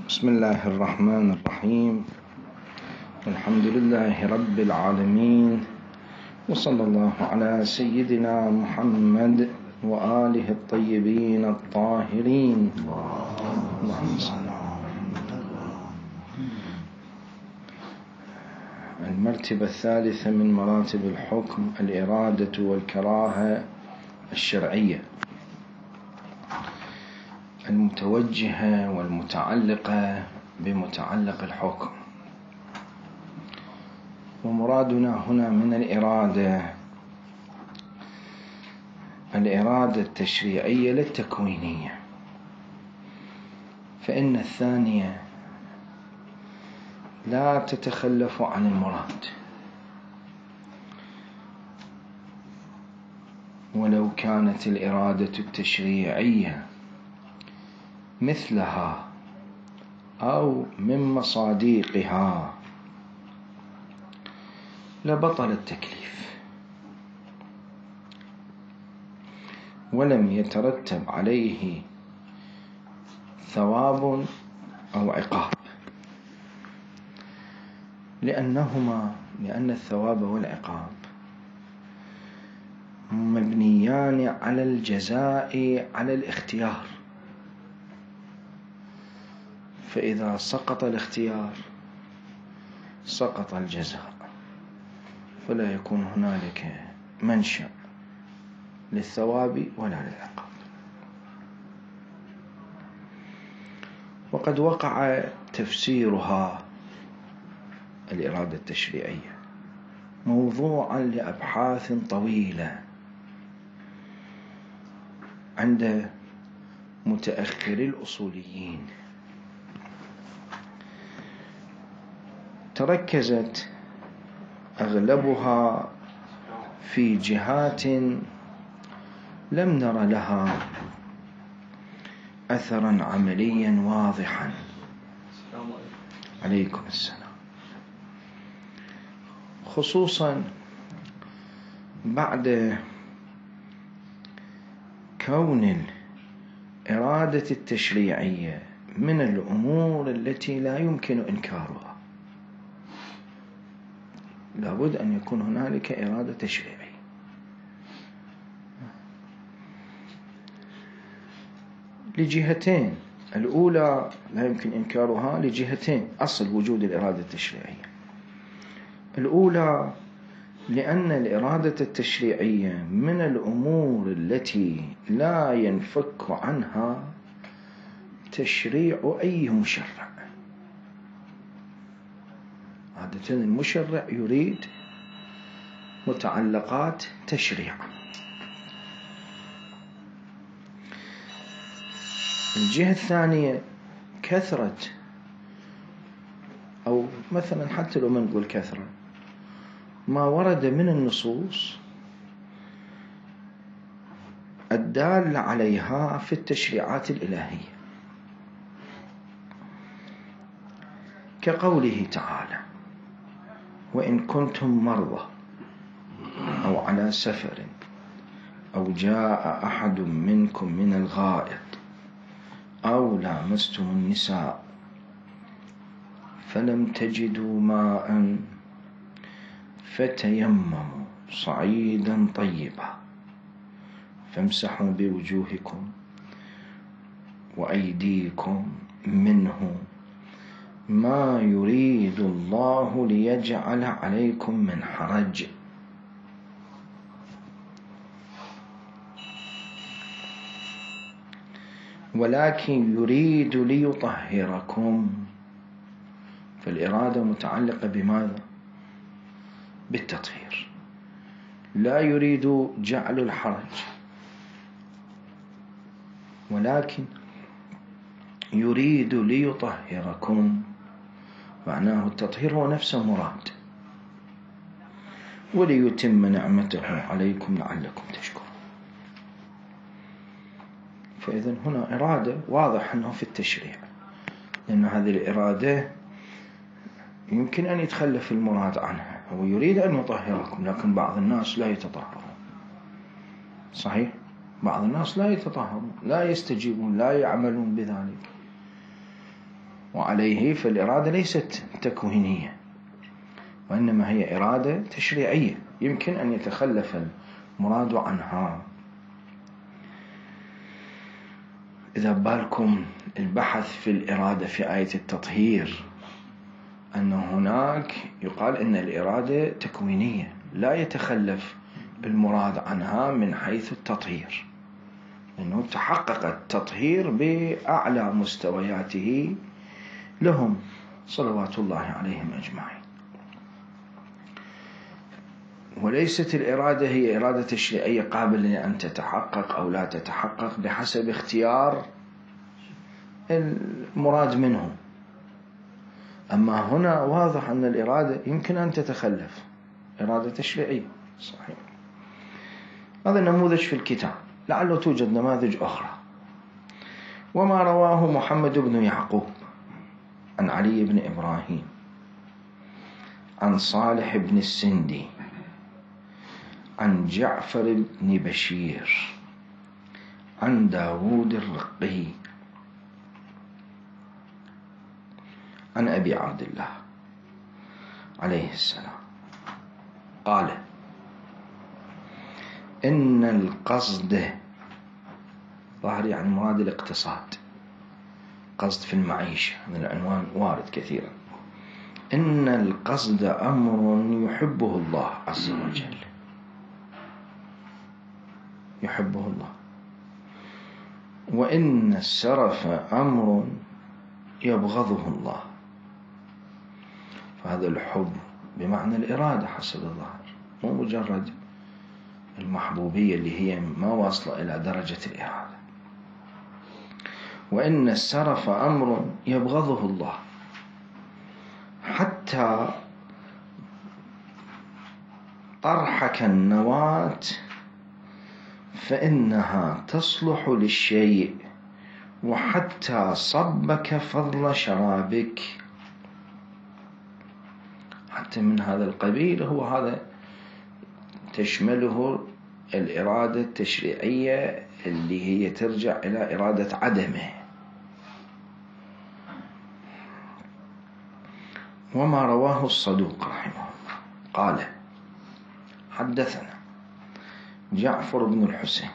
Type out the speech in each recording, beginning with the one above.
بسم الله الرحمن الرحيم. الحمد لله رب العالمين، وصلى الله على سيدنا محمد وآله الطيبين الطاهرين. اللهم صل. المرتبة الثالثة من مراتب الحكم الإرادة والكراهة الشرعية المتوجهة والمتعلقة بمتعلق الحكم. ومرادنا هنا من الإرادة التشريعية للتكوينية، فإن الثانية لا تتخلف عن المراد، ولو كانت الإرادة التشريعية مثلها أو من مصاديقها لبطل التكليف ولم يترتب عليه ثواب أو عقاب، لأن الثواب والعقاب مبنيان على الجزاء على الاختيار، فإذا سقط الاختيار سقط الجزاء، فلا يكون هنالك منشأ للثواب ولا للعقاب. وقد وقع تفسيرها الإرادة التشريعية موضوعا لأبحاث طويلة عند متأخري الأصوليين، تركزت أغلبها في جهات لم نر لها أثرا عمليا واضحا. عليكم السلام. خصوصا بعد كون الإرادة التشريعية من الأمور التي لا يمكن إنكارها، لابد أن يكون هنالك إرادة تشريعية. لجهتين، الأولى لا يمكن إنكارها لجهتين أصل وجود الإرادة التشريعية. الأولى لأن الإرادة التشريعية من الأمور التي لا ينفك عنها تشريع أي مشرع. عادة المشرع يريد متعلقات تشريع. الجهة الثانية كثرة، أو مثلا حتى لو ما نقول كثرة، ما ورد من النصوص الدالة عليها في التشريعات الإلهية، كقوله تعالى: وإن كنتم مرضى أو على سفر أو جاء أحد منكم من الغائط أو لامستم النساء فلم تجدوا ماء فتيمموا صعيدا طيبا فامسحوا بوجوهكم وأيديكم منه ما يريد الله ليجعل عليكم من حرج ولكن يريد ليطهركم. فالإرادة متعلقة بماذا؟ بالتطهير، لا يريد جعل الحرج، ولكن يريد ليطهركم، معناه التطهير هو نفسه مراد، وليتم نعمته عليكم لعلكم تشكرون. فإذن هنا إرادة واضح أنه في التشريع، لأن هذه الإرادة يمكن أن يتخلف المراد عنها. هو يريد أن يطهركم، لكن بعض الناس لا يتطهرون. صحيح، بعض الناس لا يتطهرون، لا يستجيبون، لا يعملون بذلك. وعليه فالإرادة ليست تكوينية، وإنما هي إرادة تشريعية يمكن أن يتخلف المراد عنها. إذا بالكم البحث في الإرادة في آية التطهير، أن هناك يقال أن الإرادة تكوينية لا يتخلف المراد عنها من حيث التطهير، أنه تحقق التطهير بأعلى مستوياته لهم صلوات الله عليهم أجمعين. وليست الإرادة هي إرادة تشريعية قابلة أن تتحقق أو لا تتحقق بحسب اختيار المراد منه. أما هنا واضح أن الإرادة يمكن أن تتخلف، إرادة تشريعية صحيح. هذا النموذج في الكتاب، لعله توجد نماذج أخرى. وما رواه محمد بن يعقوب عن علي بن إبراهيم عن صالح بن السندي عن جعفر بن بشير عن داود الرقي عن أبي عبد الله عليه السلام قال: إن القصد، ظاهر يعني مراد الاقتصاد، قصد في المعيشة، هذا العنوان وارد كثيرا. إن القصد أمر يحبه الله عز وجل، يحبه الله. وإن السرف أمر يبغضه الله. فهذا الحب بمعنى الإرادة حسب الظاهر، مو مجرد المحبوبية اللي هي ما واصلة إلى درجة الإرادة. وإن السرف أمر يبغضه الله، حتى طرحك النواة فإنها تصلح للشيء، وحتى صبك فضل شرابك. حتى من هذا القبيل هو هذا تشمله الإرادة التشريعية اللي هي ترجع إلى إرادة عدمه. وما رواه الصدوق رحمه الله قال: حدثنا جعفر بن الحسين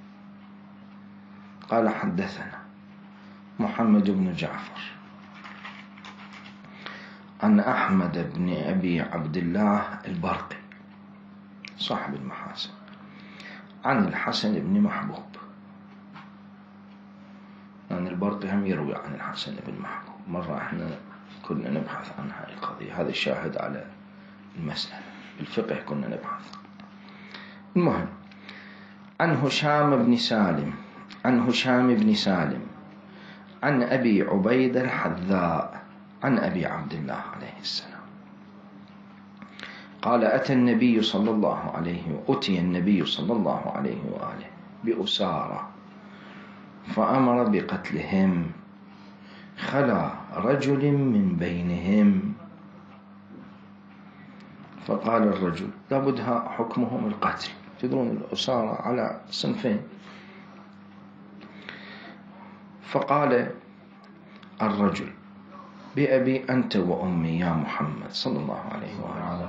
قال: حدثنا محمد بن جعفر عن أحمد بن أبي عبد الله البرقي صاحب المحاسن عن الحسن بن محبوب. يعني البرقي هم يروي عن الحسن بن محبوب. مرة احنا كنا نبحث عن هذه القضية، هذا الشاهد على المسألة بالفقه كنا نبحث. المهم، عن هشام بن سالم عن أبي عبيد الحذاء عن أبي عبد الله عليه السلام قال: أتي النبي صلى الله عليه وآله بأسارة فأمر بقتلهم، خلا رجل من بينهم، فقال الرجل: لابدها حكمهم القتل. تدرون الأسارة على صنفين. فقال الرجل: بأبي أنت وأمي يا محمد صلى الله عليه وآله،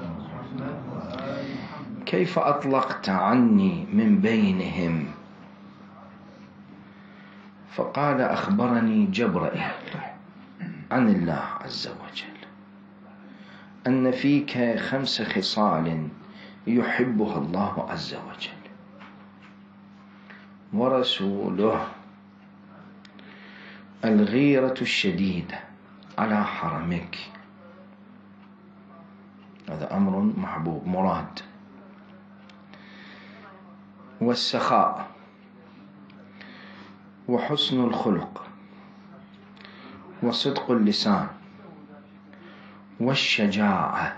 كيف أطلقت عني من بينهم؟ فقال: أخبرني جبرائيل عن الله عز وجل أن فيك 5 خصال يحبها الله عز وجل ورسوله: الغيرة الشديدة على حرمك، هذا أمر محبوب مراد، والسخاء، وحسن الخلق، وصدق اللسان، والشجاعة.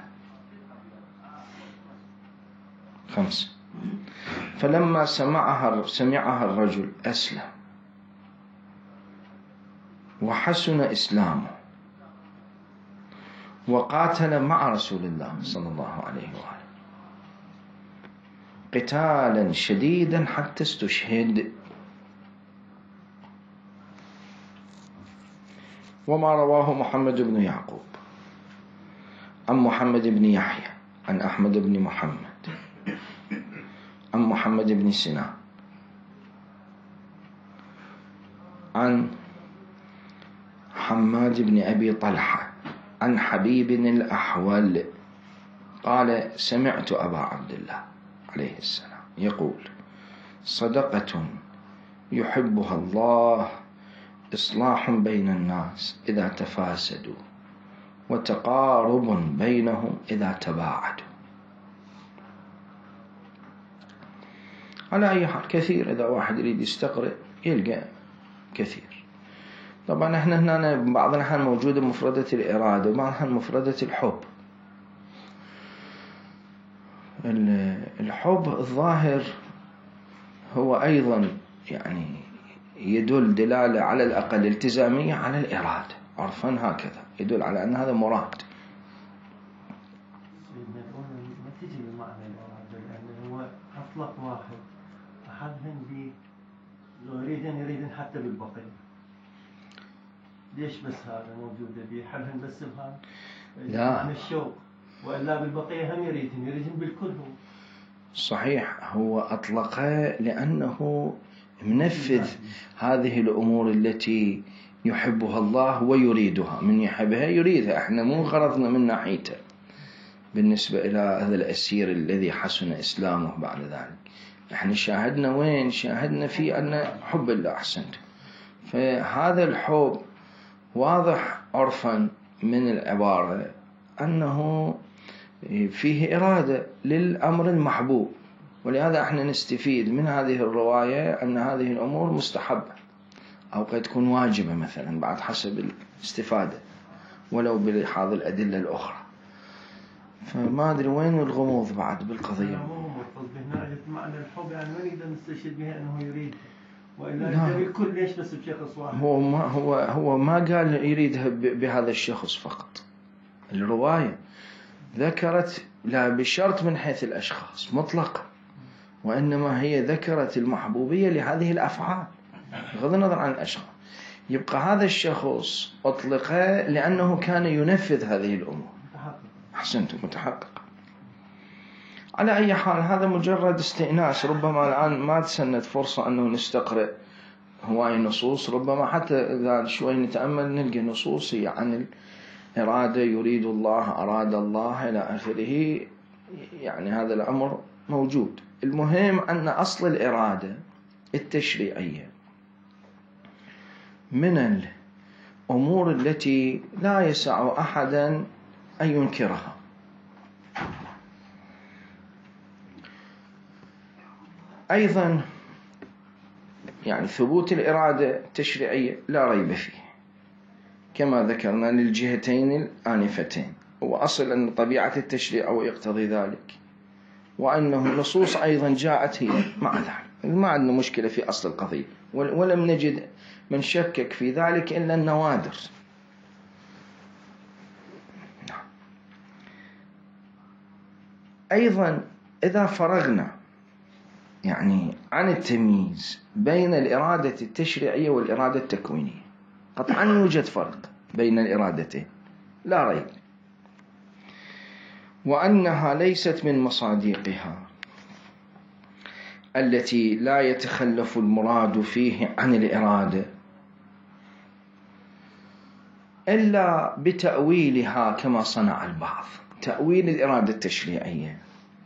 5. فلما سمعها الرجل أسلم وحسن إسلامه وقاتل مع رسول الله صلى الله عليه وآله قتالا شديدا حتى استشهد. وما رواه محمد بن يعقوب عن محمد بن يحيى عن أحمد بن محمد عن محمد بن سنان عن حماد بن أبي طلحة عن حبيب الأحول قال سمعت أبا عبد الله عليه السلام يقول صدقة يحبها الله إصلاح بين الناس إذا تفاسدوا وتقارب بينهم إذا تباعدوا. على أي حال كثير، إذا واحد يريد يستقرئ يلقى كثير. طبعا احنا هنا بعض الأحيان موجودة مفردة الإرادة وبعض الأحيان مفردة الحب. الحب الظاهر هو أيضا يعني يدل دلالة على الأقل التزامية على الإرادة عرفا، هكذا يدل على أن هذا مراد. ما تجي بمعنى الإرادة، لأنه هو أطلق واحد أحدهم لو يريدن حتى بالبقية. ليش بس هذا موجودة بحدهم بس بهذا؟ لا عن الشوق، وإلا بالبقية هم يريدن بالكل. هو صحيح، هو أطلقها لأنه منفذ هذه الأمور التي يحبها الله ويريدها. من يحبها يريدها، احنا مو غرضنا من ناحيته بالنسبة إلى هذا الأسير الذي حسن إسلامه بعد ذلك. احنا شاهدنا وين؟ شاهدنا في أن حب الله. أحسنت. فهذا الحب واضح عرفا من العبارة أنه فيه إرادة للأمر المحبوب، ولهذا احنا نستفيد من هذه الرواية أن هذه الأمور مستحبة أو قد تكون واجبة مثلا بعد حسب الاستفادة ولو بلحاظ الأدلة الأخرى. فما أدري وين الغموض بعد بالقضية. مو مرتبط بهنا معنى الحب، يعني ما نقدر نستشهد بها أنه يريد، وإلا يريد الكل. ليش بس بشخص واحد؟ هو ما قال يريدها بهذا الشخص فقط. الرواية ذكرت لا بشرط من حيث الأشخاص مطلقا، وإنما هي ذكرت المحبوبية لهذه الأفعال بغض النظر عن الأشخاص. يبقى هذا الشخص أطلق لأنه كان ينفذ هذه الأمور. أحسنت، متحقق. على أي حال هذا مجرد استئناس. ربما الآن ما تسنت فرصة أنه نستقرأ هواي نصوص، ربما حتى إذا شوي نتأمل نلقى نصوصي عن الإرادة، يريد الله، أراد الله إلى آخره. يعني هذا الأمر موجود. المهم أن أصل الإرادة التشريعية من الأمور التي لا يسع أحدا أن ينكرها. أيضا يعني ثبوت الإرادة التشريعية لا ريب فيه كما ذكرنا للجهتين الآنفتين. هو أصل أن طبيعة التشريع هو يقتضي ذلك، وأنه نصوص أيضا جاءت هي مع ذلك. ما عندنا مشكلة في أصل القضية، ولم نجد من شكك في ذلك إلا النوادر. أيضا إذا فرغنا يعني عن التمييز بين الإرادة التشريعية والإرادة التكوينية، قطعا يوجد فرق بين الإرادتين لا ريب، وأنها ليست من مصادقها التي لا يتخلف المراد فيه عن الإرادة إلا بتأويلها كما صنع البعض. تأويل الإرادة التشريعية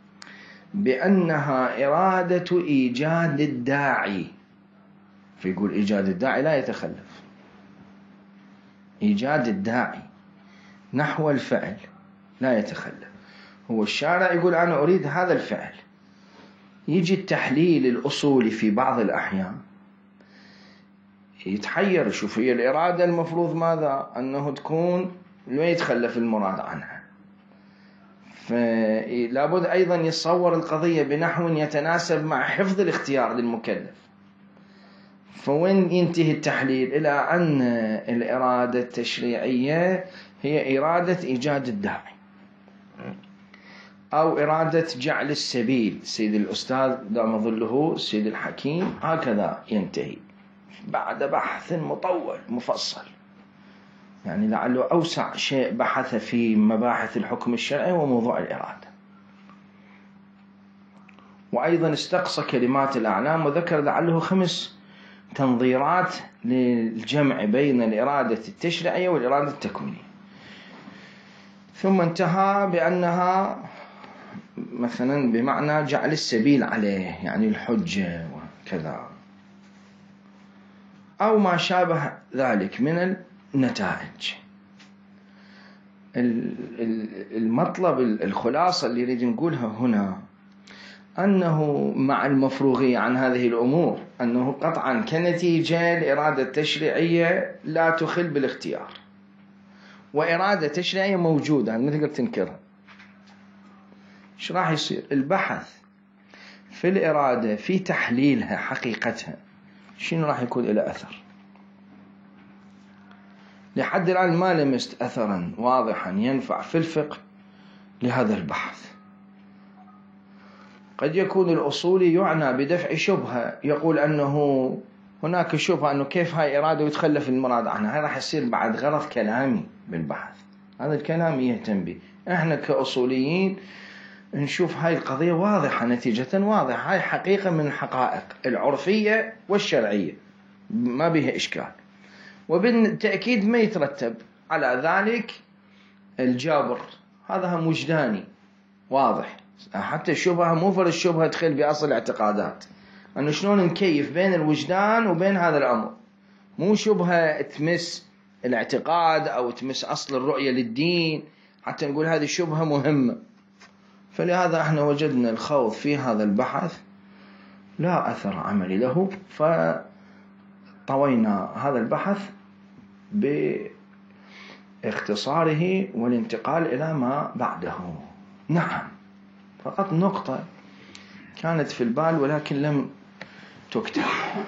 بأنها إرادة إيجاد الداعي، فيقول إيجاد الداعي لا يتخلف. إيجاد الداعي نحو الفعل لا يتخلف. هو الشارع يقول أنا أريد هذا الفعل، يجي التحليل الأصولي في بعض الأحيان يتحير، يشوف هي الإرادة المفروض ماذا؟ أنه تكون لا يتخلف المراد عنها. فلابد أيضا يتصور القضية بنحو يتناسب مع حفظ الاختيار للمكلف. فوين ينتهي التحليل؟ إلى أن الإرادة التشريعية هي إرادة إيجاد الداعي أو إرادة جعل السبيل. سيد الأستاذ دام ظله سيد الحكيم هكذا ينتهي بعد بحث مطول مفصل. يعني لعله أوسع شيء بحث في مباحث الحكم الشرعي هو موضوع الإرادة. وأيضا استقصى كلمات الأعلام وذكر لعله 5 تنظيرات للجمع بين الإرادة التشريعية والإرادة التكوينية، ثم انتهى بأنها مثلا بمعنى جعل السبيل عليه، يعني الحجة وكذا أو ما شابه ذلك من النتائج. المطلب الخلاصة اللي يريد نقولها هنا أنه مع المفروغية عن هذه الأمور أنه قطعا كنتيجة الإرادة التشريعية لا تخل بالاختيار، وإرادة تشريعية موجودة ما تقدر تنكرها. إيش راح يصير؟ البحث في الإرادة في تحليلها حقيقتها شنو راح يكون إلى أثر؟ لحد الآن ما لمست أثرا واضحا ينفع في الفقه لهذا البحث. قد يكون الأصولي يعنى بدفع شبهة، يقول أنه هناك شبهة أنه كيف هاي إرادة ويتخلف المراد عنها. هاي راح يصير بعد غرض كلامي بالبحث، هذا الكلام يهتم به. إحنا كأصوليين نشوف هاي القضية واضحة، نتيجة واضحة، هاي حقيقة من الحقائق العرفية والشرعية ما بها إشكال، وبالتأكيد ما يترتب على ذلك الجابر، هذا هم وجداني واضح. حتى الشبهة مو فرق الشبهة تخل بأصل الاعتقادات، أنه شلون نكيف بين الوجدان وبين هذا الأمر، مو شبهة تمس الاعتقاد أو تمس أصل الرؤية للدين حتى نقول هذه الشبهة مهمة. فلهذا احنا وجدنا الخوض في هذا البحث لا أثر عملي له، فطوينا هذا البحث باختصاره والانتقال إلى ما بعده. نعم، فقط نقطة كانت في البال ولكن لم تكتب،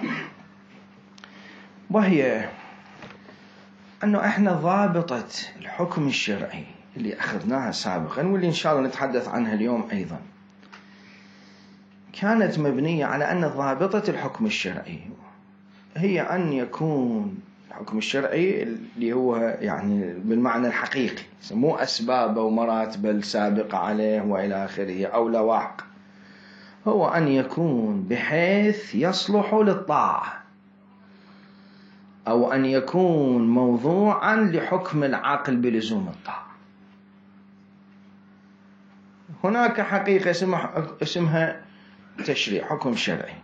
وهي أنه إحنا ضابطة الحكم الشرعي اللي أخذناها سابقا واللي إن شاء الله نتحدث عنها اليوم أيضا، كانت مبنية على أن ضابطة الحكم الشرعي هي أن يكون الحكم الشرعي اللي هو يعني بالمعنى الحقيقي، مو أسباب ومراتب السابقة عليه وإلى آخره أو لواحق، هو أن يكون بحيث يصلح للطاعة، أو أن يكون موضوعا لحكم العقل بلزوم الطاعة. هناك حقيقة اسمها تشريع، حكم شرعي،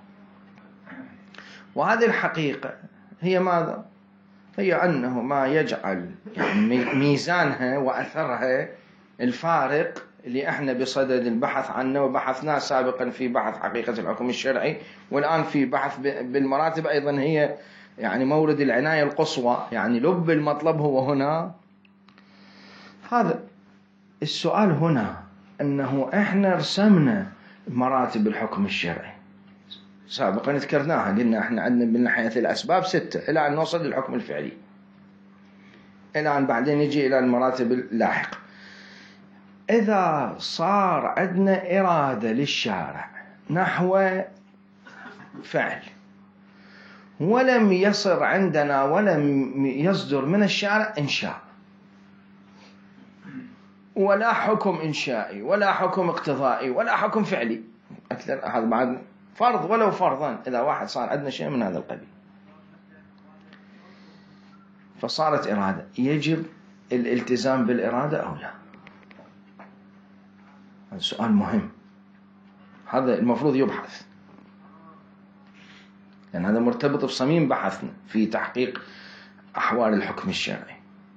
وهذه الحقيقة هي ماذا؟ هي أنه ما يجعل يعني ميزانها وأثرها الفارق اللي احنا بصدد البحث عنه وبحثناه سابقا في بحث حقيقة الحكم الشرعي، والآن في بحث بالمراتب أيضا هي يعني مورد العناية القصوى، يعني لب المطلب هو هنا. هذا السؤال هنا أنه إحنا رسمنا مراتب الحكم الشرعي سابقا ذكرناها، قلنا إحنا عندنا من ناحية الأسباب 6 إلى أن نوصل للحكم الفعلي، إلى أن بعدين نجي إلى المراتب اللاحقة. إذا صار عندنا إرادة للشارع نحو فعل ولم يصر عندنا ولم يصدر من الشارع إنشاء ولا حكم إنشائي ولا حكم اقتضائي ولا حكم فعلي، أكثر هذا بعد فرض ولو فرضا، إذا واحد صار عندنا شيء من هذا القبيل فصارت إرادة، يجب الالتزام بالإرادة أو لا؟ هذا سؤال مهم، هذا المفروض يبحث، لأن هذا مرتبط بصميم بحثنا في تحقيق أحوال الحكم الشرعي.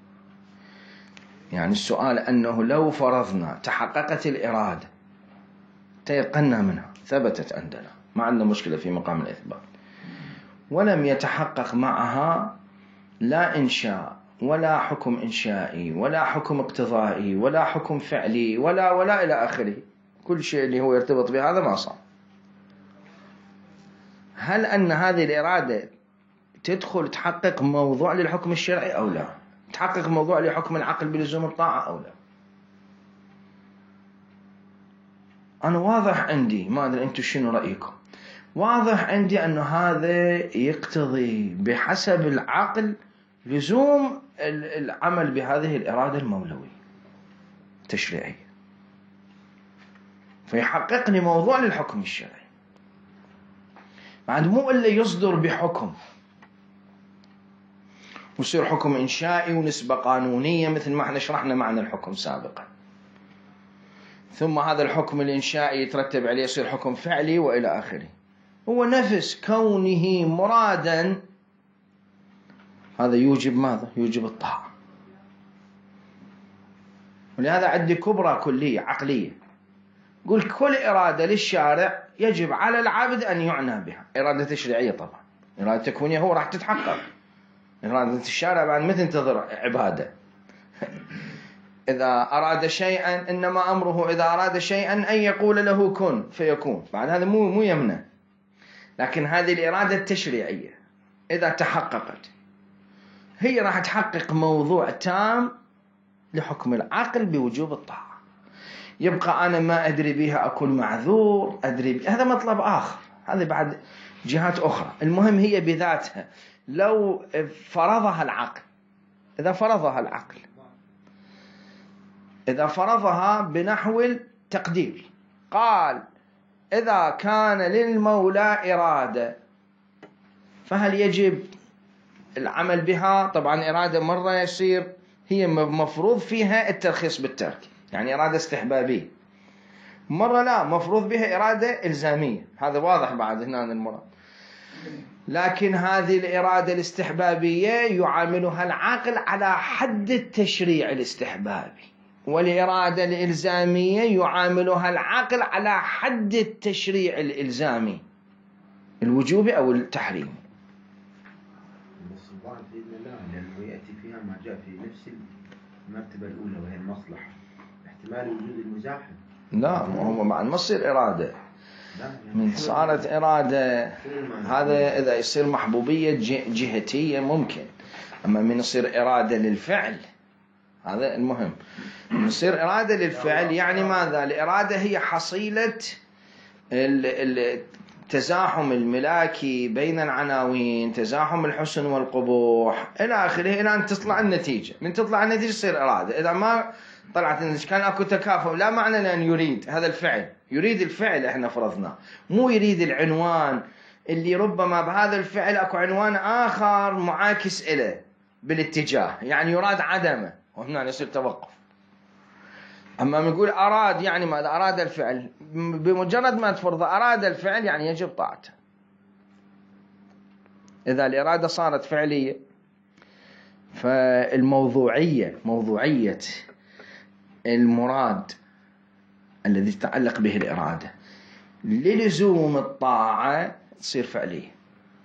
يعني السؤال أنه لو فرضنا تحققت الإرادة، تيقنا منها، ثبتت عندنا، ما عندنا مشكلة في مقام الإثبات، ولم يتحقق معها لا إنشاء ولا حكم إنشائي ولا حكم اقتضائي ولا حكم فعلي ولا إلى آخره، كل شيء اللي هو يرتبط بهذا ما صار، هل أن هذه الإرادة تدخل تحقق موضوع للحكم الشرعي أو لا؟ تحقق موضوع لحكم العقل بلزوم الطاعة أو لا؟ أنا واضح عندي، ما أدري أنتم شنو رأيكم، واضح عندي أنه هذا يقتضي بحسب العقل لزوم العمل بهذه الإرادة المولوية التشريعية، فيحقق لي موضوع للحكم الشرعي. بعد مو إلا يصدر بحكم ويصير حكم إنشائي ونسبة قانونية مثل ما احنا شرحنا معنى الحكم سابقا، ثم هذا الحكم الإنشائي يترتب عليه يصير حكم فعلي وإلى آخره. هو نفس كونه مرادا هذا يوجب ماذا؟ يوجب الطاعة. ولهذا عندي كبرى كلية عقلية، قل كل إرادة للشارع يجب على العبد أن يعنى بها. إرادة تشريعية طبعا، إرادة تكوينية هو راح تتحقق. إرادة الشارع بعد ما تنتظر عبادة. إذا أراد شيئا إنما أمره إذا أراد شيئا أن يقول له كن فيكون، بعد هذا مو يمنع. لكن هذه الإرادة التشريعية إذا تحققت هي راح تحقق موضوع تام لحكم العقل بوجوب الطاعة. يبقى أنا ما أدري بها أكون معذور، أدري بها هذا مطلب آخر، هذا بعد جهات أخرى. المهم هي بذاتها لو فرضها العقل، إذا فرضها بنحو التقدير، قال إذا كان للمولى إرادة فهل يجب العمل بها؟ طبعا إرادة مرة يصير هي مفروض فيها الترخيص بالترك، يعني إرادة استحبابية، مرة لا مفروض بها إرادة إلزامية، هذا واضح بعد هنا المراد. لكن هذه الإرادة الاستحبابية يعاملها العقل على حد التشريع الاستحبابي، والإرادة الإلزامية يعاملها العقل على حد التشريع الإلزامي الوجوبي أو التحريمي. الصباح بإذن الله لأنه يأتي فيها ما جاء في نفس المرتبة الأولى وهي المصلحة، احتمال وجود المزاحم. لا هو مع ما تصير إرادة من صارت إرادة، هذا إذا يصير محبوبية جهتية ممكن، أما من يصير إرادة للفعل هذا المهم. من يصير إرادة للفعل يعني ماذا؟ الإرادة هي حصيلة التزاحم الملاكي بين العناوين، تزاحم الحسن والقبوح إلى آخره، إلى أن تطلع النتيجة. من تطلع النتيجة تصير إرادة. إذا ما طلعت النتيجة كان أكو تكافؤ، لا معنى لأن يريد هذا الفعل، يريد الفعل إحنا فرضناه، مو يريد العنوان اللي ربما بهذا الفعل أكو عنوان آخر معاكس إليه بالاتجاه، يعني يراد عدمه وهنا يصير توقف. أما نقول أراد يعني ماذا؟ أراد الفعل، بمجرد ما تفرض أراد الفعل يعني يجب طاعته. إذا الإرادة صارت فعلية فالموضوعية، موضوعية المراد الذي يتعلق به الإرادة للزوم الطاعة تصير فعلية.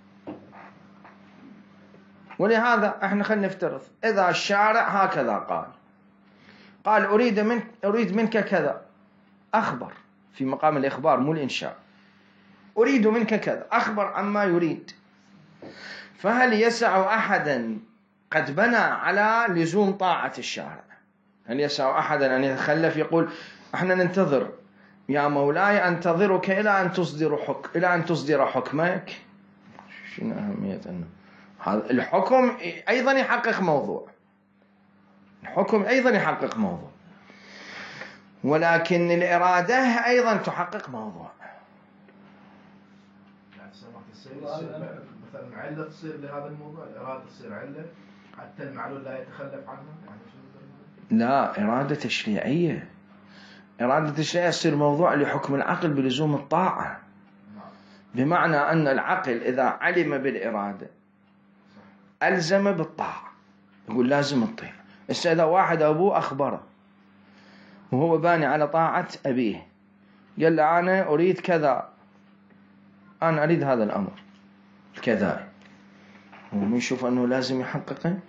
ولهذا احنا خلينا نفترض إذا الشارع هكذا قال أريد منك كذا، أخبر في مقام الإخبار مو الإنشاء، أريد منك كذا، أخبر عما يريد. فهل يسع أحدا قد بنى على لزوم طاعة الشارع، هل يسع أحدا أن يتخلف يقول احنا ننتظر يا مولاي أنتظرك إلى أن تصدر حكمك؟ شنو أهمية أنه هذا الحكم أيضا يحقق موضوع، الحكم أيضا يحقق موضوع، ولكن الإرادة أيضا تحقق موضوع. يعني مثلا علة تصير لهذا الموضوع، الإرادة تصير علة حتى المعلول لا يتخلف عنها. يعني لا، إرادة تشريعية، إرادة تشريعية تصير موضوع لحكم العقل بلزوم الطاعة، بمعنى أن العقل إذا علم بالإرادة ألزم بالطاعة، يقول لازم الطيع. إذا واحد أبوه أخبره وهو باني على طاعة أبيه، قال له أنا أريد كذا، أنا أريد هذا الأمر كذا، هو يشوف أنه لازم يحققه؟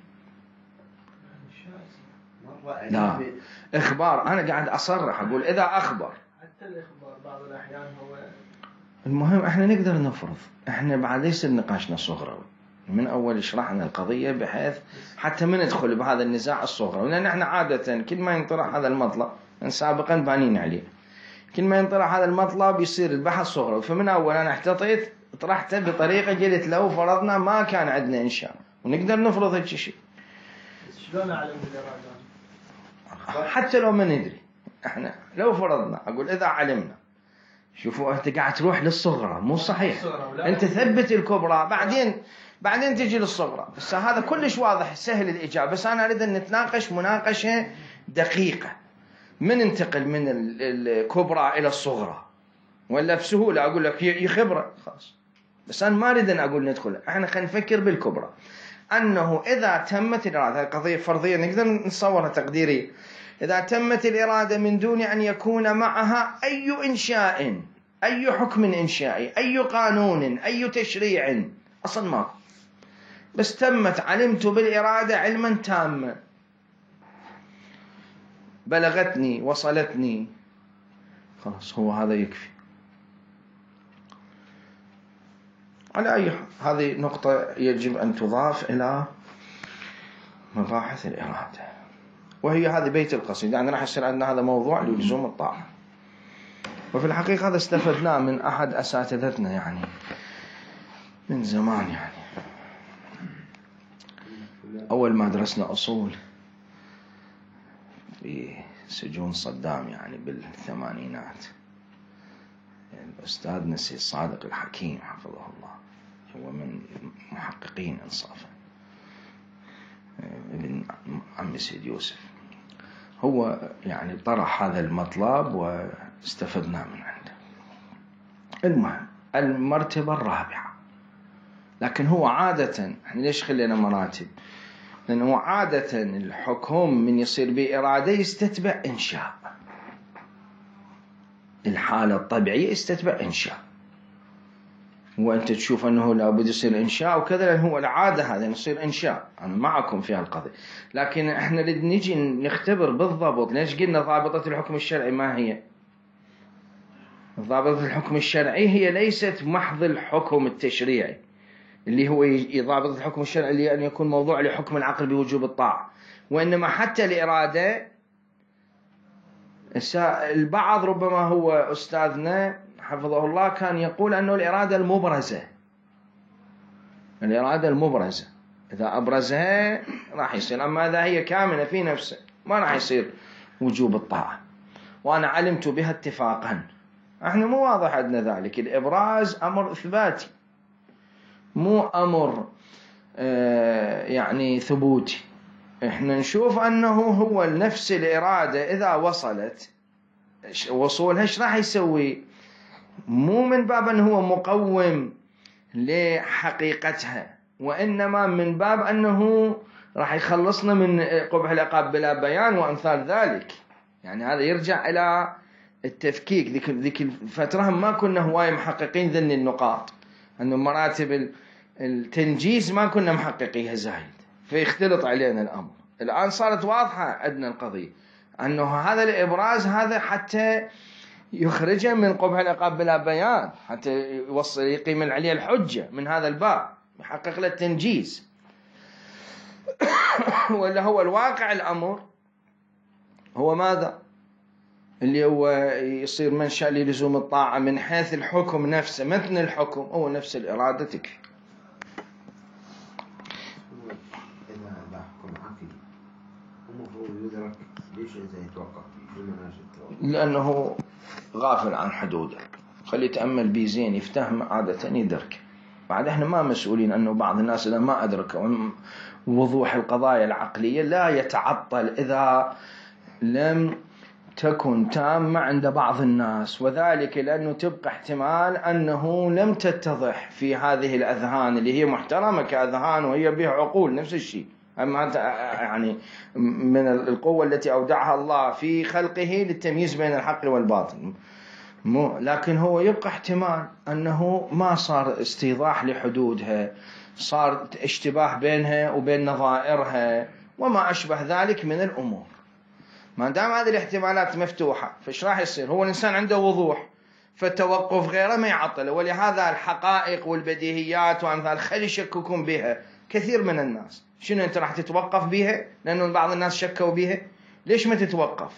لا، إخبار. أنا قاعد أصرح أقول إذا أخبر، حتى الإخبار بعض الأحيان هو المهم إحنا نقدر نفرض، إحنا بعد يصير نقاشنا صغروي من أول شرحنا القضية بحيث حتى ما ندخل بهذا النزاع الصغروي، لأن إحنا عادة كل ما ينطرح هذا المطلب سابقا بانين عليه، كل ما ينطرح هذا المطلب يصير البحث صغروي. فمن أول أنا احتطيت طرحته بطريقة قلت لو فرضنا ما كان عندنا إنشاء ونقدر نفرض هيك شيء. شلون أعلم بالإرادة؟ حتى لو ما ندري احنا لو فرضنا، اقول اذا علمنا، شوفوا انت قاعد تروح للصغرى مو صحيح، انت ثبت الكبرى بعدين تجي للصغرى. بس هذا كلش واضح سهل الاجابه، بس انا اريد ان نتناقش مناقشه دقيقه. من ننتقل من الكبرى الى الصغرى؟ ولا بسهوله اقول لك هي خبره خلاص. بس انا ما اريد ان اقول ندخل، احنا خلينا نفكر بالكبرى. انه اذا تمت الاراده، هذه قضيه فرضيه نقدر نصورها تقديريا، اذا تمت الاراده من دون ان يكون معها اي انشاء، اي حكم انشائي، اي قانون، اي تشريع، اصلا ماكو، بس تمت، علمت بالاراده علما تاما، بلغتني وصلتني، خلاص هو هذا يكفي. على أي حال هذه نقطة يجب أن تضاف إلى مباحث الإرادة، وهي هذه بيت القصيدة. يعني راح يصير عندنا هذا موضوع للزوم الطاعة. وفي الحقيقة هذا استفدناه من أحد أساتذتنا يعني من زمان، يعني أول ما درسنا أصول في سجون صدام يعني بالثمانينات، الأستاذ نسي صادق الحكيم حفظه الله، هو من محققين إنصافا، ابن عم سيد يوسف، هو يعني طرح هذا المطلب واستفدنا من عنده. المهم المرتبة الرابعة، لكن هو عادة، احنا ليش خلينا مراتب؟ لأنه عادة الحكم من يصير بإرادة يستتبع إنشاء، الحالة الطبيعية يستتبع إنشاء، وأنت تشوف أنه لابد يصير إنشاء وكذا، لأن هو العادة هذا يصير إنشاء. أنا معكم في هالقضية، لكن إحنا نجي نختبر بالضبط. ليش قلنا ضابطة الحكم الشرعي ما هي؟ ضابطة الحكم الشرعي هي ليست محض الحكم التشريعي اللي هو ضابطة الحكم الشرعي اللي أن يكون موضوع لحكم العقل بوجوب الطاعة، وإنما حتى الإرادة. البعض ربما هو أستاذنا حفظه الله كان يقول أنه الإرادة المبرزة إذا أبرزها راح يصير، أما إذا هي كامنة في نفسه ما راح يصير وجوب الطاعة. وأنا علمت بها اتفاقا. احنا مو واضح عندنا ذلك. الإبراز أمر إثباتي مو أمر يعني ثبوتي. احنا نشوف أنه هو نفس الإرادة إذا وصلت وصولها ايش راح يسوي؟ مو من باب أنه هو مقوم لحقيقتها، وإنما من باب أنه راح يخلصنا من قبح العقاب بلا بيان وأمثال ذلك. يعني هذا يرجع إلى التفكيك. ذيك الفترة ما كنا هواي محققين ذن النقاط، أنه مراتب التنجيز ما كنا محققيها زايد، فيختلط علينا الأمر. الآن صارت واضحة عندنا القضية، أنه هذا الإبراز هذا حتى يخرجه من قبح العقاب بلا بيان، حتى يوصل يقيم عليه الحجة من هذا الباب، يحقق له التنجيز. ولا هو الواقع الأمر هو ماذا؟ اللي هو يصير منشأ للزوم الطاعة من حيث الحكم نفسه، متن الحكم هو نفس الإرادة تكفي. إذا حكم عقلي المفروض يدرك، ليش إذا يتوقف فيه؟ لأنه غافل عن حدوده. خلي يتأمل بيه زين، يفتهم عادة يدرك. بعد احنا ما مسؤولين أنه بعض الناس إذا ما أدرك وضوح القضايا العقلية لا يتعطل إذا لم تكن تامة عند بعض الناس، وذلك لأنه تبقى احتمال أنه لم تتضح في هذه الأذهان اللي هي محترمة كأذهان وهي بها عقول نفس الشيء. أما يعني من القوة التي أودعها الله في خلقه للتمييز بين الحق والباطل، لكن هو يبقى احتمال أنه ما صار استيضاح لحدودها، صار اشتباه بينها وبين نظائرها وما أشبه ذلك من الأمور. ما دام هذه الاحتمالات مفتوحة، فإيش راح يصير؟ هو الإنسان عنده وضوح، فالتوقف غيره ما يعطله. ولهذا الحقائق والبديهيات وأمثال خلي يشككون بها كثير من الناس. شنو أنت راح تتوقف بها؟ لأنه بعض الناس شكوا بها. ليش ما تتوقف؟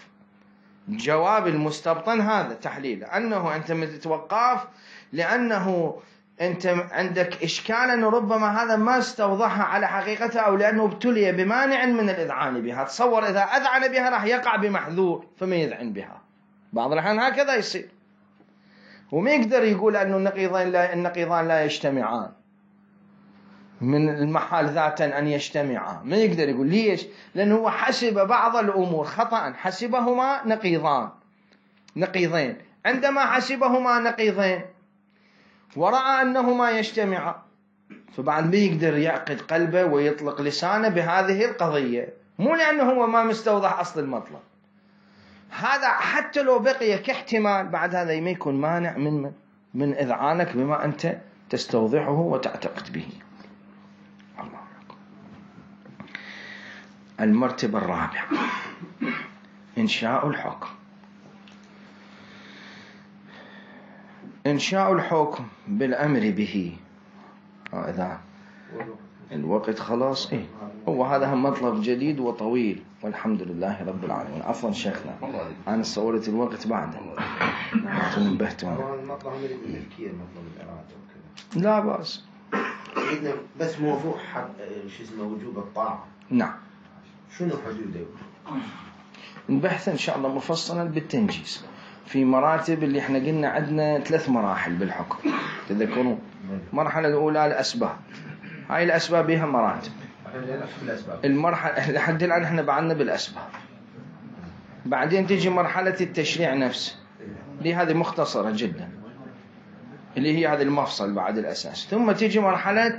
جواب المستبطن هذا تحليل أنه أنت ما تتوقف لأنه أنت عندك إشكال أنه ربما هذا ما استوضحها على حقيقتها، أو لأنه ابتلي بمانع من الإذعان بها. تصور إذا أذعن بها راح يقع بمحذور فما يذعن بها. بعض الأحيان هكذا يصير، وما يقدر يقول أنه النقيضان لا يجتمعان، من المحال ذاتا أن يجتمعا. ما يقدر يقول. ليش؟ لأنه هو حسب بعض الأمور خطأ، حسبهما نقيضين. عندما حسبهما نقيضين ورأى أنهما يجتمعا، فبعد ما يقدر يعقد قلبه ويطلق لسانه بهذه القضية، مو لأنه هو ما مستوضح أصل المطلب. هذا حتى لو بقي كاحتمال، بعد هذا ما يكون مانع من إذعانك بما أنت تستوضحه وتعتقد به. الله. المرتبة الرابعة إنشاء الحكم. إنشاء الحكم بالأمر به. إذا الوقت خلاص هو هذا هم مطلب جديد وطويل، والحمد لله رب العالمين. عفوا شيخنا، أنا صورت الوقت بعد تنبهت. المطلب من التفكير، مطلب الإرادة وكذا لا بأس. بس موضوع شو اسمه وجوب الطاعة. نعم. شنو حدوده؟ نبحث إن شاء الله مفصلا بالتنجيز في مراتب اللي احنا قلنا عندنا 3 مراحل بالحكم، تذكرون؟ المرحلة الأولى الأسباب، هاي الأسباب بها مراتب. المرحلة لحد الآن احنا بعدنا بالأسباب. بعدين تيجي مرحلة التشريع نفسه، اللي هذه مختصرة جدا، اللي هي هذا المفصل بعد الأساس. ثم تيجي مرحلة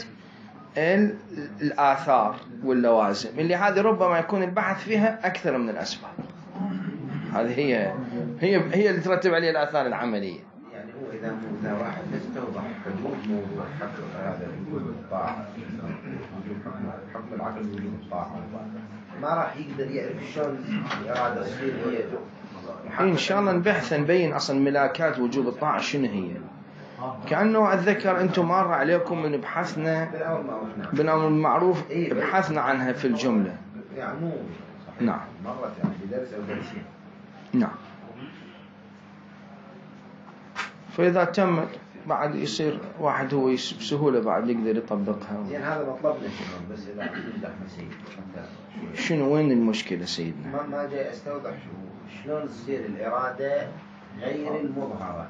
الآثار واللوازم، اللي هذه ربما يكون البحث فيها أكثر من الأسباب. هذه هي اللي ترتب عليها الآثار العملية. يعني هو إذا واحد استوضح حدود موضوع هذا وجوب الطاعة، وجوب حكم العقل وجوب الطاعة، ما راح يقدر يعرف شلون الإرادة تصير هي. إن شاء الله نبحث نبين أصلا ملاكات وجوب الطاعة شنو هي. كأنه أتذكر أنتم مر عليكم من بحثنا بالأمر المعروف، بحثنا عنها في الجملة. نعم. مرة يعني بدرس أو درسين. نعم. فإذا تمت بعد يصير واحد هو بسهولة بعد يقدر يطبقها. زين هذا مطلبنا شنو، بس إذا نفتح مسيح. شنو وين المشكلة سيدنا؟ ما جاي أستوضح شلون تصير الإرادة غير المظهرة.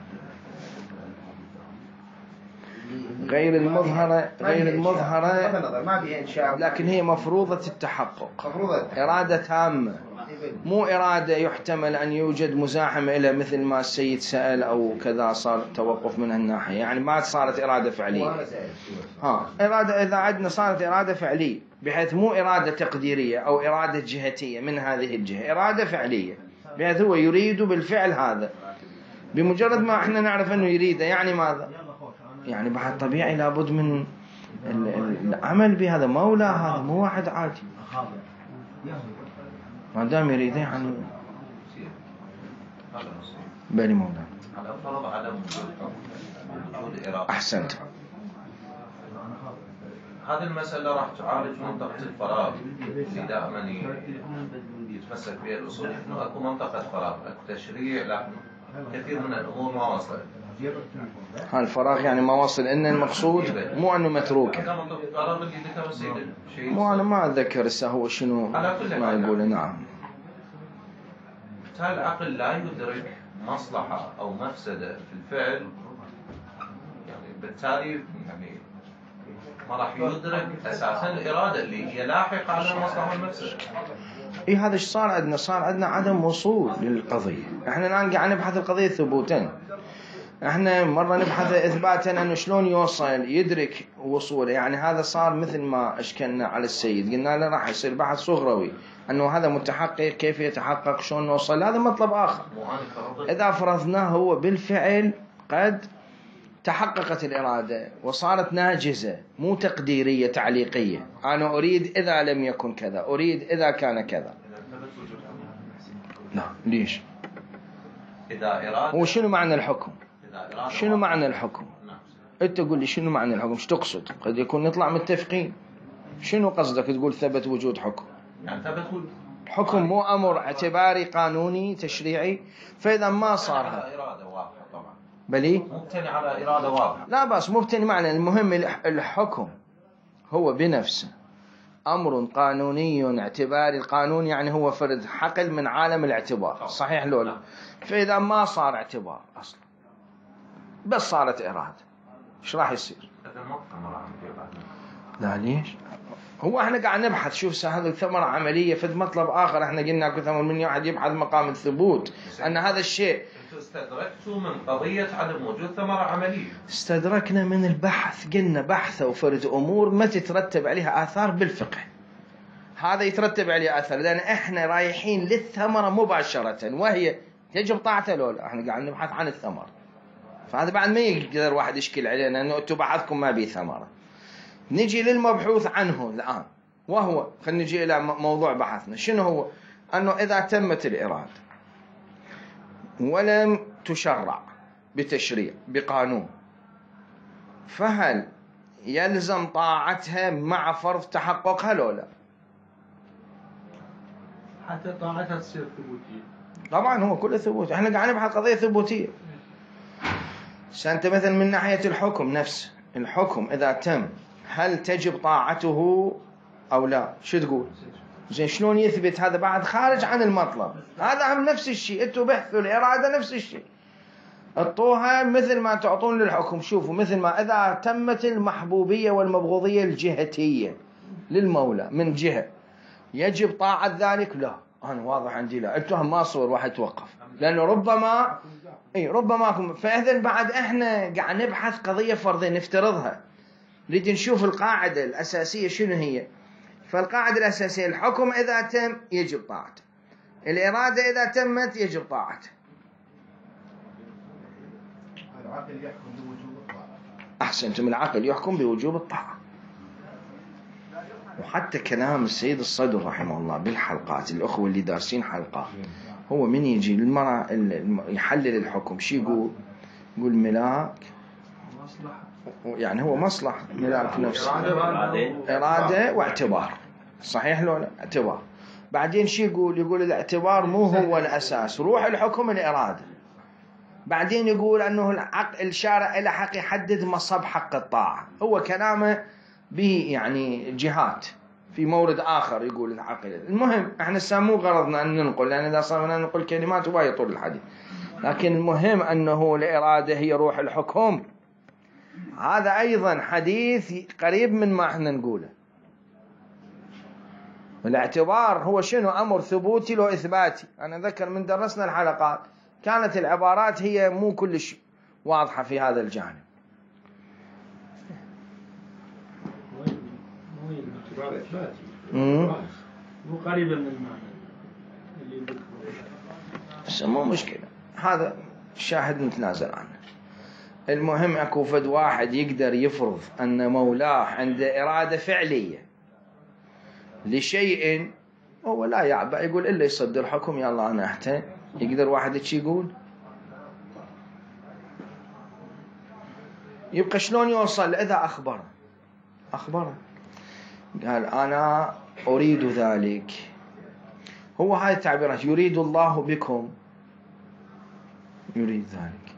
غير المظهرة ما بها إنشاء، لكن هي مفروضة التحقق. إرادة تامة، مو إرادة يحتمل أن يوجد مزاحمة إلى مثل ما السيد سأل أو كذا صار توقف من هالناحية. يعني ما صارت إرادة فعلية. إرادة إذا عدنا صارت إرادة فعلية، بحيث مو إرادة تقديرية أو إرادة جهتية من هذه الجهة، إرادة فعلية بحيث هو يريد بالفعل هذا. بمجرد ما احنا نعرف أنه يريده، يعني ماذا؟ يعني بعد طبيعي لابد من العمل بهذا. مولى هذا مو واحد عادي، ما دام يريده يعني بالي مولانا. على فرض عدم وجود إرادة. أحسنت. هذه المسألة راح تعالج منطقة الفراغ اللي دائما يتمسك بها الأصول، إنه أكو منطقة فراغ، أكو تشريع، لكن كثير من الأمور ما وصلت. الفراغ يعني ما وصل، إن المقصود مو أنه متروكه. مو أنا ما أتذكر هو شنو ما يقول. نعم. بالتالي العقل لا يدرك مصلحة أو مفسدة في الفعل، يعني بالتالي يعني ما راح يدرك أساسا الإرادة اللي هي لاحقة على المصلحة والمفسدة. هذا إيش صار عندنا؟ صار عندنا عدم وصول للقضية. إحنا الآن قاعد نبحث القضية ثبوتا، احنا مرة نبحث إثباتا أنه شلون يوصل يدرك وصوله. يعني هذا صار مثل ما أشكلنا على السيد، قلنا له راح يصير بحث صغروي أنه هذا متحقق، كيف يتحقق، شلون نوصل، هذا مطلب آخر. إذا فرضناه هو بالفعل قد تحققت الإرادة وصارت ناجزة، مو تقديرية تعليقية، أنا أريد إذا لم يكن كذا، أريد إذا كان كذا. لا ليش؟ وشنو معنى الحكم؟ شنو معنى الحكم؟ أنت تقول لي شنو معنى الحكم؟ ايش تقصد؟ قد يكون نطلع متفقين. شنو قصدك تقول ثبت وجود حكم؟ يعني ثبت وجود حكم مو أمر اعتباري قانوني تشريعي. فإذا ما صار هذا إرادة واضحة طبعا. بلي مبتني على إرادة واضحة. لا بس مبتني معنى المهم الحكم هو بنفسه أمر قانوني اعتباري. القانون يعني هو فرد حقل من عالم الاعتبار، صحيح لولا؟ فإذا ما صار اعتبار أصلا بس صارت إرادة، إيش راح يصير؟ لا ليش؟ هو احنا قاعد نبحث، شوف هذا الثمرة عملية في مطلب آخر. احنا قلنا أكثر من واحد يبحث مقام الثبوت أن هذا الشيء. أنتوا استدركتوا من قضية عدم وجود ثمرة عملية. استدركنا من البحث، قلنا بحث وفرد أمور ما تترتب عليها آثار بالفقه، هذا يترتب عليه آثار لأن احنا رايحين للثمرة مباشرة وهي يجب طاعته لولا. احنا قاعد نبحث عن الثمرة، فهذا بعد ما يقدر واحد يشكل علينا أنه أنتوا بحثكم ما بيه ثمرة. نجي للمبحوث عنه الآن، وهو خلينا نجي إلى موضوع بحثنا. شنو هو؟ أنه إذا تمت الإرادة ولم تشرع بتشريع بقانون، فهل يلزم طاعتها مع فرض تحققها لو لا؟ حتى طاعتها تصير ثبوتية. طبعا هو كله ثبوت، احنا قاعد نبحث قضية ثبوتية. سأنت مثلا من ناحية الحكم نفسه، الحكم إذا تم هل تجب طاعته أو لا؟ شو تقول؟ زين شلون يثبت هذا؟ بعد خارج عن المطلب. هذا هم نفس الشيء، انتوا بحثوا الإرادة نفس الشيء، اعطوها مثل ما تعطون للحكم. شوفوا مثل ما إذا تمت المحبوبية والمبغوضية الجهتية للمولى من جهة يجب طاعة ذلك؟ لا، أنا واضح عندي لا. انتوا ما صور واحد توقف لأنه ربما فإذن بعد احنا قاعد نبحث قضية فرضية نفترضها، نريد نشوف القاعدة الأساسية شنو هي. فالقاعدة الأساسية الحكم إذا تم يجب طاعته، الإرادة إذا تمت يجب طاعته. العقل يحكم بوجوب الطاعة. أحسنتم، العقل يحكم بوجوب الطاعة. وحتى كلام السيد الصدر رحمه الله بالحلقات، الأخوة اللي دارسين حلقات، هو من يجي للمرأة يحلل الحكم شي يقول ملاك مصلحة، يعني هو مصلحة ملاك نفسه، إرادة واعتبار، صحيح لو لا؟ اعتبار. بعدين شي يقول الاعتبار مو هو الأساس، روح الحكم الإرادة. بعدين يقول أنه الشارع إلى حق يحدد مصب حق الطاعة. هو كلامه به يعني جهات في مورد آخر يقول العقل. المهم احنا مو غرضنا أن ننقل، لأن إذا صارنا ننقل كلمات وما يطول الحديث، لكن المهم أنه الإرادة هي روح الحكم. هذا أيضا حديث قريب من ما احنا نقوله. الاعتبار هو شنو؟ أمر ثبوتي لو إثباتي. أنا ذكر من درسنا الحلقات كانت العبارات هي مو كلش واضحة في هذا الجانب. اعتبار إثباتي مو قريبة من المعنى اللي ذكره. بس مو مشكلة، هذا شاهد نتنازل عنه. المهم أكو فد واحد يقدر يفرض أن مولاه عنده إرادة فعلية لشيء، هو لا يعبأ يقول إلا يصدر حكم يلا أنا أحتى. يقدر واحد يشي يقول؟ يبقى شلون يوصل؟ إذا أخبره قال أنا أريد ذلك. هو هاي التعبيرات، يريد الله بكم، يريد ذلك.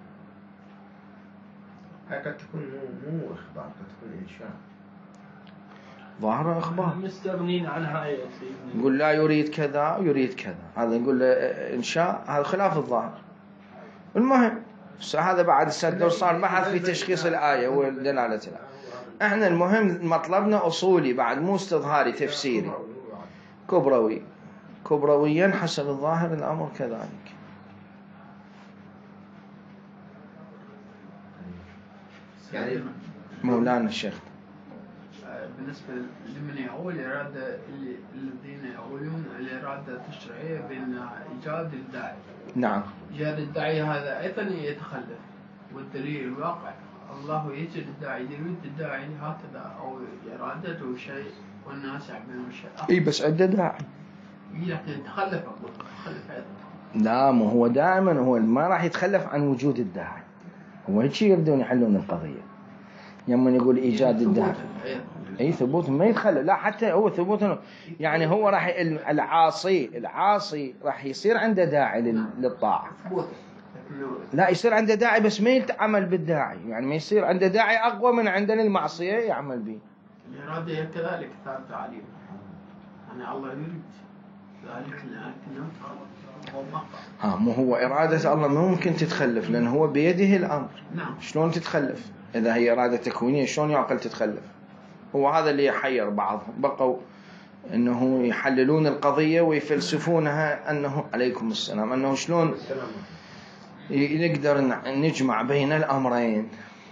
هاي قد تكون مو إخبار، قد تكون إنشاء. ظاهرة إخبار، مستغنين عن هاي. يقول لا يريد كذا يريد كذا، هذا يقول له إنشاء، هذا خلاف الظاهر. المهم هذا بعد السد صار بحث في تشخيص الآية ودلالة الآية. احنا المهم مطلبنا أصولي بعد مو استظهاري تفسيري كبرويا حسب الظاهر الأمر كذلك. يعني مولانا الشيخ بالنسبة لمن يقول الإرادة الذين يقولون الإرادة التشريعية بين إيجاد الداعي. نعم، إيجاد الداعي هذا أيضا يتخلف، والدليل الواقع الله يجد الداعي، يريد الداعي هكذا، أو إرادته شيء والناس يعملون شيء. إيه بس عنده داعي. لكن يتخلف أيضا. لا، مو هو دائما هو ما راح يتخلف عن وجود الداعي. هو هيك يريدون يحلون القضية يوم يقول إيجاد الداعي. أي ثبوت ما يتخلف، لا حتى هو ثبوت يعني هو راح العاصي راح يصير عنده داعي للطاعة. لا يصير عنده داعي بس ما يتعمل بالداعي، يعني ما يصير عنده داعي أقوى من عندنا المعصية يعمل به. الإرادة كذلك ثابتة عليه، يعني الله يريد ذلك لكنه تخلف. مو هو إرادة الله ما ممكن تتخلف لأن هو بيده الأمر. نعم. شلون تتخلف؟ إذا هي إرادة تكوينية شلون يعقل تتخلف؟ هو هذا اللي يحير بعضهم، بقوا أنه يحللون القضية ويفلسفونها أنه عليكم السلام أنه شلون نقدر نجمع بين الأمرين.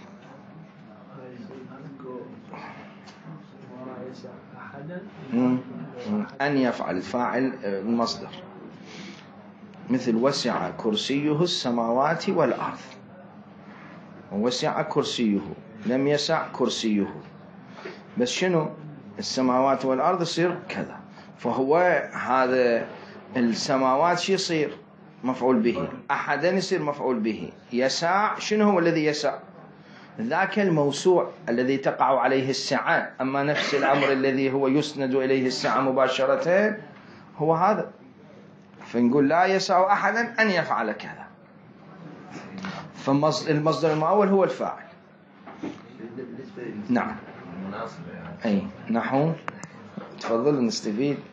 أن يفعل فاعل المصدر، مثل وسع كرسيه السماوات والأرض، وسع كرسيه لم يسع كرسيه، بس شنو السماوات والأرض يصير كذا، فهو هذا السماوات شي يصير مفعول به، أحدا يصير مفعول به، يسع شنو هو الذي يسع؟ ذاك الموسوع الذي تقع عليه السعة، أما نفس الأمر الذي هو يسند إليه السعة مباشرة هو هذا، فنقول لا يسع أحدا أن يفعل كذا، فالمصدر المؤول هو الفاعل. نعم. مناسبة يعني. أي نحو تفضل نستفيد.